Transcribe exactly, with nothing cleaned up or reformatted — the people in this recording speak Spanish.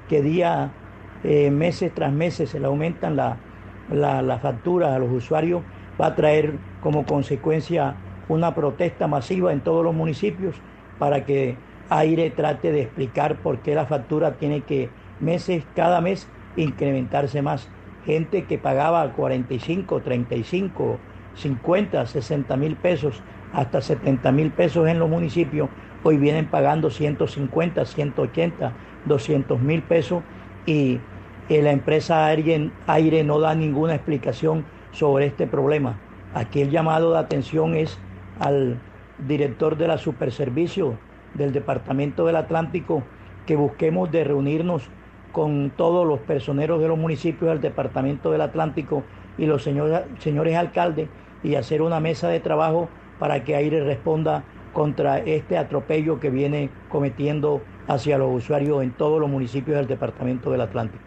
que día, eh, meses tras meses se le aumentan la, la, la factura a los usuarios, va a traer como consecuencia una protesta masiva en todos los municipios para que Aire trate de explicar por qué la factura tiene que meses, cada mes, incrementarse más. Gente que pagaba cuarenta y cinco, treinta y cinco, cincuenta, sesenta mil pesos, hasta setenta mil pesos en los municipios, hoy vienen pagando ciento cincuenta, ciento ochenta, doscientos mil pesos y eh, la empresa Aire, Aire no da ninguna explicación sobre este problema. Aquí el llamado de atención es al director de la Superservicio del Departamento del Atlántico que busquemos de reunirnos con todos los personeros de los municipios del Departamento del Atlántico y los señores, señores alcaldes y hacer una mesa de trabajo para que Aire responda contra este atropello que viene cometiendo hacia los usuarios en todos los municipios del Departamento del Atlántico.